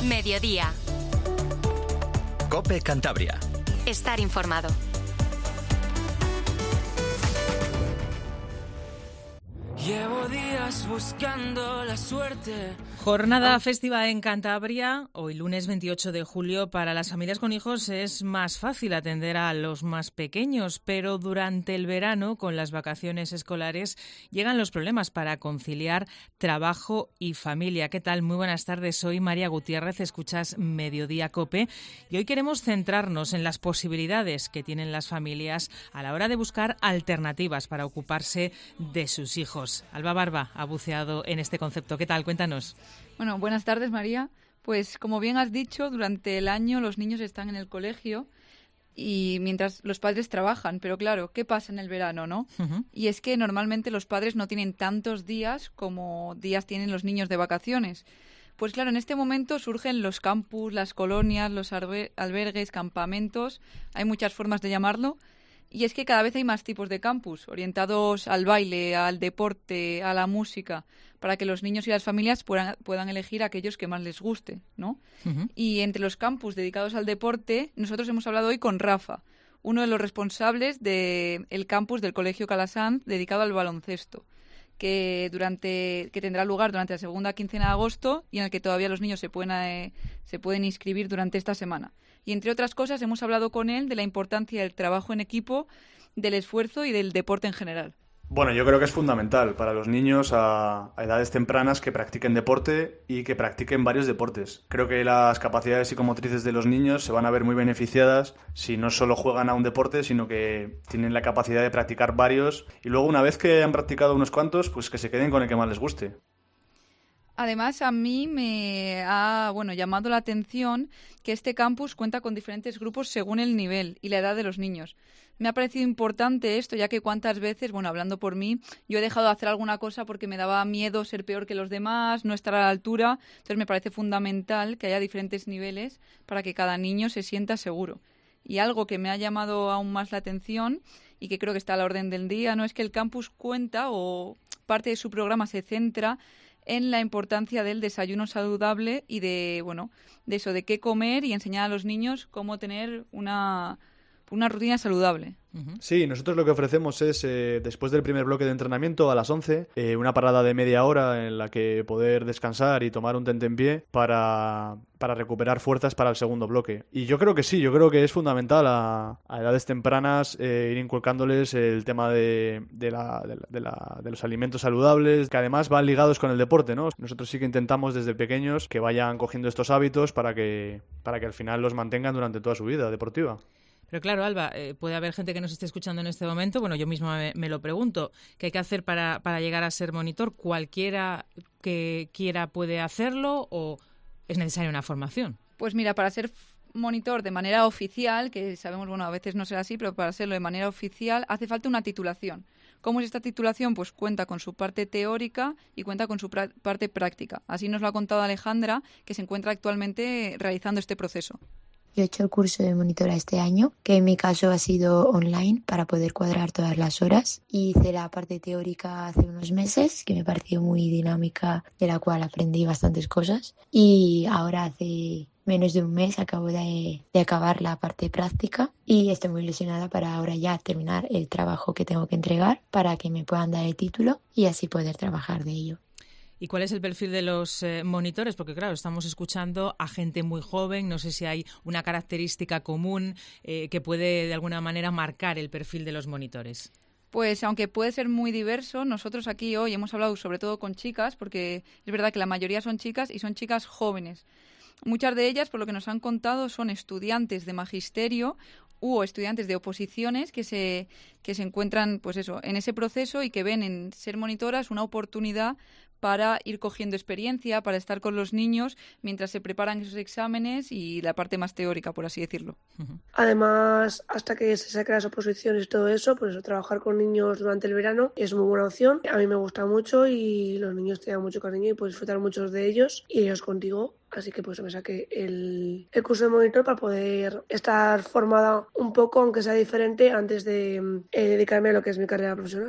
Mediodía. COPE Cantabria. Estar informado. Llevo días buscando la suerte. Jornada festiva en Cantabria. Hoy, lunes 28 de julio, para las familias con hijos es más fácil atender a los más pequeños, pero durante el verano, con las vacaciones escolares, llegan los problemas para conciliar trabajo y familia. ¿Qué tal? Muy buenas tardes. Soy María Gutiérrez, escuchas Mediodía COPE y hoy queremos centrarnos en las posibilidades que tienen las familias a la hora de buscar alternativas para ocuparse de sus hijos. Alba Barba ha buceado en este concepto. ¿Qué tal? Cuéntanos. Bueno, buenas tardes, María. Pues como bien has dicho, durante el año los niños están en el colegio y mientras los padres trabajan. Pero claro, ¿qué pasa en el verano, no? Uh-huh. Y es que normalmente los padres no tienen tantos días como días tienen los niños de vacaciones. Pues claro, en este momento surgen los campus, las colonias, los albergues, campamentos. Hay muchas formas de llamarlo. Y es que cada vez hay más tipos de campus, orientados al baile, al deporte, a la música, para que los niños y las familias puedan elegir aquellos que más les guste, ¿no? Uh-huh. Y entre los campus dedicados al deporte, nosotros hemos hablado hoy con Rafa, uno de los responsables del campus del Colegio Calasanz dedicado al baloncesto, que tendrá lugar durante la segunda quincena de agosto y en el que todavía los niños se pueden inscribir durante esta semana. Y entre otras cosas hemos hablado con él de la importancia del trabajo en equipo, del esfuerzo y del deporte en general. Bueno, yo creo que es fundamental para los niños a edades tempranas que practiquen deporte y que practiquen varios deportes. Creo que las capacidades psicomotrices de los niños se van a ver muy beneficiadas si no solo juegan a un deporte, sino que tienen la capacidad de practicar varios y luego una vez que han practicado unos cuantos, pues que se queden con el que más les guste. Además, a mí me ha llamado la atención que este campus cuenta con diferentes grupos según el nivel y la edad de los niños. Me ha parecido importante esto, ya que cuántas veces, hablando por mí, yo he dejado de hacer alguna cosa porque me daba miedo ser peor que los demás, no estar a la altura. Entonces me parece fundamental que haya diferentes niveles para que cada niño se sienta seguro. Y algo que me ha llamado aún más la atención y que creo que está a la orden del día, no es que el campus cuenta o parte de su programa se centra en la importancia del desayuno saludable y de qué comer y enseñar a los niños cómo tener una rutina saludable. Sí, nosotros lo que ofrecemos es, después del primer bloque de entrenamiento a las 11, una parada de media hora en la que poder descansar y tomar un tentempié para recuperar fuerzas para el segundo bloque. Y yo creo que sí, yo creo que es fundamental a edades tempranas ir inculcándoles el tema de los alimentos saludables, que además van ligados con el deporte, ¿no? Nosotros sí que intentamos desde pequeños que vayan cogiendo estos hábitos para que al final los mantengan durante toda su vida deportiva. Pero claro, Alba, puede haber gente que nos esté escuchando en este momento. Bueno, yo misma me lo pregunto. ¿Qué hay que hacer para llegar a ser monitor? ¿Cualquiera que quiera puede hacerlo o es necesaria una formación? Pues mira, para ser monitor de manera oficial, que sabemos, a veces no será así, pero para hacerlo de manera oficial hace falta una titulación. ¿Cómo es esta titulación? Pues cuenta con su parte teórica y cuenta con su parte práctica. Así nos lo ha contado Alejandra, que se encuentra actualmente realizando este proceso. Yo he hecho el curso de monitora este año, que en mi caso ha sido online para poder cuadrar todas las horas. Y hice la parte teórica hace unos meses, que me pareció muy dinámica, de la cual aprendí bastantes cosas. Y ahora hace menos de un mes acabo de acabar la parte práctica y estoy muy ilusionada para ahora ya terminar el trabajo que tengo que entregar para que me puedan dar el título y así poder trabajar de ello. ¿Y cuál es el perfil de los monitores? Porque, claro, estamos escuchando a gente muy joven. No sé si hay una característica común que puede, de alguna manera, marcar el perfil de los monitores. Pues aunque puede ser muy diverso, nosotros aquí hoy hemos hablado sobre todo con chicas, porque es verdad que la mayoría son chicas y son chicas jóvenes. Muchas de ellas, por lo que nos han contado, son estudiantes de magisterio u estudiantes de oposiciones que se encuentran en ese proceso y que ven en ser monitoras una oportunidad para ir cogiendo experiencia, para estar con los niños mientras se preparan esos exámenes y la parte más teórica, por así decirlo. Además, hasta que se saquen las oposiciones y todo eso, pues trabajar con niños durante el verano es muy buena opción. A mí me gusta mucho y los niños te dan mucho cariño y puedes disfrutar muchos de ellos y ellos contigo. Así que pues me saqué el curso de monitor para poder estar formada un poco, aunque sea diferente, antes de dedicarme a lo que es mi carrera profesional.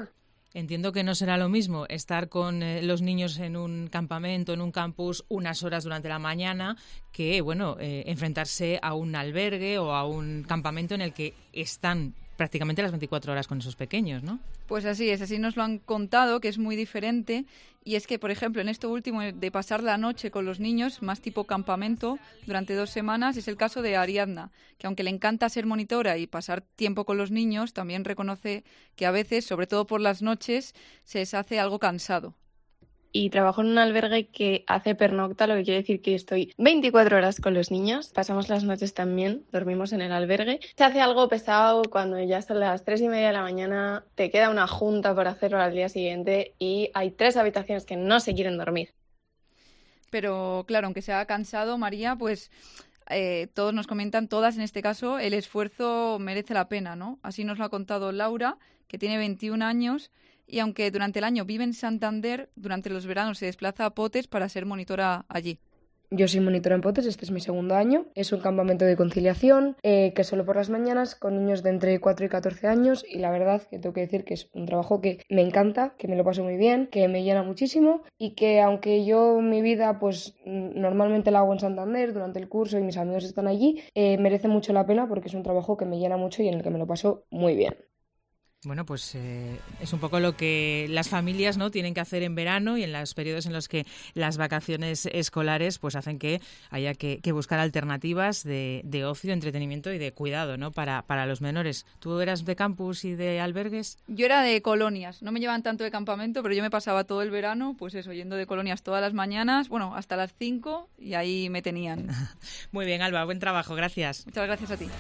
Entiendo que no será lo mismo estar con los niños en un campamento, en un campus, unas horas durante la mañana, que enfrentarse a un albergue o a un campamento en el que están prácticamente las 24 horas con esos pequeños, ¿no? Pues así es, así nos lo han contado, que es muy diferente. Y es que, por ejemplo, en esto último de pasar la noche con los niños, más tipo campamento, durante 2 semanas, es el caso de Ariadna, que aunque le encanta ser monitora y pasar tiempo con los niños, también reconoce que a veces, sobre todo por las noches, se les hace algo cansado. Y trabajo en un albergue que hace pernocta, lo que quiere decir que estoy 24 horas con los niños. Pasamos las noches también, dormimos en el albergue. Se hace algo pesado cuando ya son las 3:30 de la mañana, te queda una junta por hacerlo al día siguiente y hay 3 habitaciones que no se quieren dormir. Pero claro, aunque sea cansado, María, pues todos nos comentan, todas en este caso, el esfuerzo merece la pena, ¿no? Así nos lo ha contado Laura, que tiene 21 años, y aunque durante el año vive en Santander, durante los veranos se desplaza a Potes para ser monitora allí. Yo soy monitora en Potes, este es mi 2º año. Es un campamento de conciliación que es solo por las mañanas con niños de entre 4 y 14 años y la verdad que tengo que decir que es un trabajo que me encanta, que me lo paso muy bien, que me llena muchísimo y que aunque yo mi vida pues normalmente la hago en Santander durante el curso y mis amigos están allí, merece mucho la pena porque es un trabajo que me llena mucho y en el que me lo paso muy bien. Bueno, pues es un poco lo que las familias, ¿no?, tienen que hacer en verano y en los periodos en los que las vacaciones escolares pues hacen que haya que buscar alternativas de ocio, de entretenimiento y de cuidado, ¿no?, para los menores. ¿Tú eras de campus y de albergues? Yo era de colonias. No me llevan tanto de campamento, pero yo me pasaba todo el verano, pues eso, yendo de colonias todas las mañanas, bueno, hasta las 5 y ahí me tenían. Muy bien, Alba, buen trabajo, gracias. Muchas gracias a ti.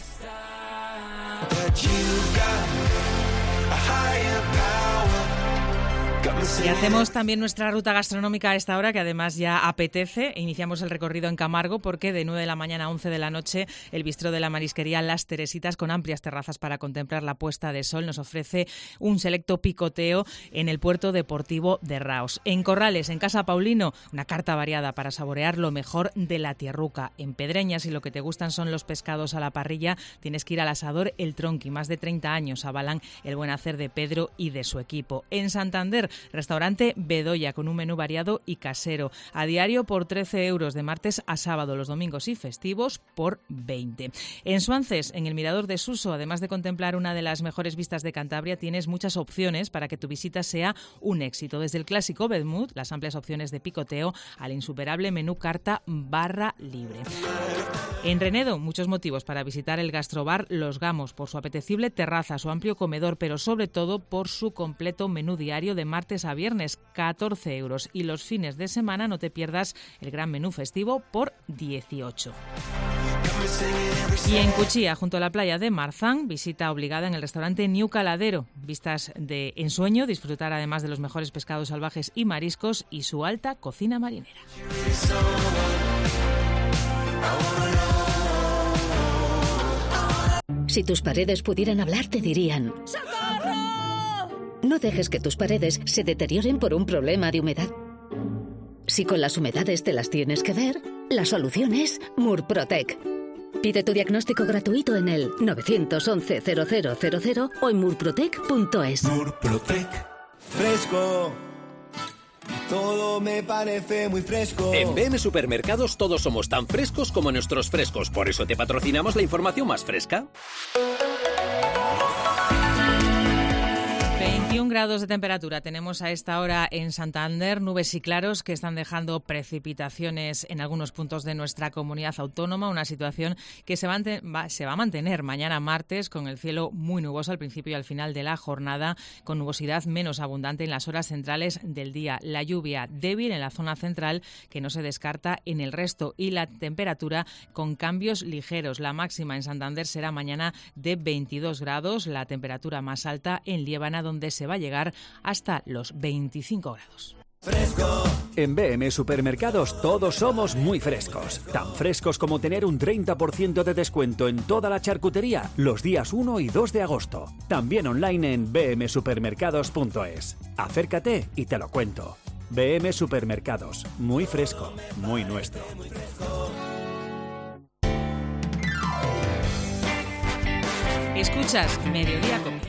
Y hacemos también nuestra ruta gastronómica a esta hora, que además ya apetece. Iniciamos el recorrido en Camargo porque de 9 de la mañana a 11 de la noche el bistró de la marisquería Las Teresitas, con amplias terrazas para contemplar la puesta de sol, nos ofrece un selecto picoteo en el puerto deportivo de Raos. En Corrales, en Casa Paulino, una carta variada para saborear lo mejor de la tierruca. En Pedreñas, si lo que te gustan son los pescados a la parrilla, tienes que ir al asador El Tronqui. Más de 30 años avalan el buen hacer de Pedro y de su equipo. En Santander, restaurante Bedoya, con un menú variado y casero. A diario por 13 euros, de martes a sábado, los domingos y festivos por 20. En Suances, en el Mirador de Suso, además de contemplar una de las mejores vistas de Cantabria, tienes muchas opciones para que tu visita sea un éxito. Desde el clásico vermut, las amplias opciones de picoteo, al insuperable menú carta barra libre. En Renedo, muchos motivos para visitar el gastrobar Los Gamos, por su apetecible terraza, su amplio comedor, pero sobre todo por su completo menú diario de martes a viernes, 14 euros. Y los fines de semana no te pierdas el gran menú festivo por 18. Y en Cuchilla, junto a la playa de Marzán, visita obligada en el restaurante New Caladero. Vistas de ensueño, disfrutar además de los mejores pescados salvajes y mariscos y su alta cocina marinera. Si tus paredes pudieran hablar, te dirían: ¡socorro! No dejes que tus paredes se deterioren por un problema de humedad. Si con las humedades te las tienes que ver, la solución es Murprotec. Pide tu diagnóstico gratuito en el 911 0000 o en murprotec.es. Murprotec. Fresco. Todo me parece muy fresco. En BM Supermercados todos somos tan frescos como nuestros frescos. Por eso te patrocinamos la información más fresca. 21 grados de temperatura tenemos a esta hora en Santander, nubes y claros que están dejando precipitaciones en algunos puntos de nuestra comunidad autónoma, una situación que se va a mantener mañana martes, con el cielo muy nuboso al principio y al final de la jornada, con nubosidad menos abundante en las horas centrales del día. La lluvia débil en la zona central, que no se descarta en el resto, y la temperatura con cambios ligeros. La máxima en Santander será mañana de 22 grados, la temperatura más alta en Liébana, donde se va a llegar hasta los 25 grados. Fresco. En BM Supermercados todos somos muy frescos. Tan frescos como tener un 30% de descuento en toda la charcutería los días 1 y 2 de agosto. También online en bmsupermercados.es. Acércate y te lo cuento. BM Supermercados. Muy fresco, muy nuestro. Escuchas Mediodía Cope.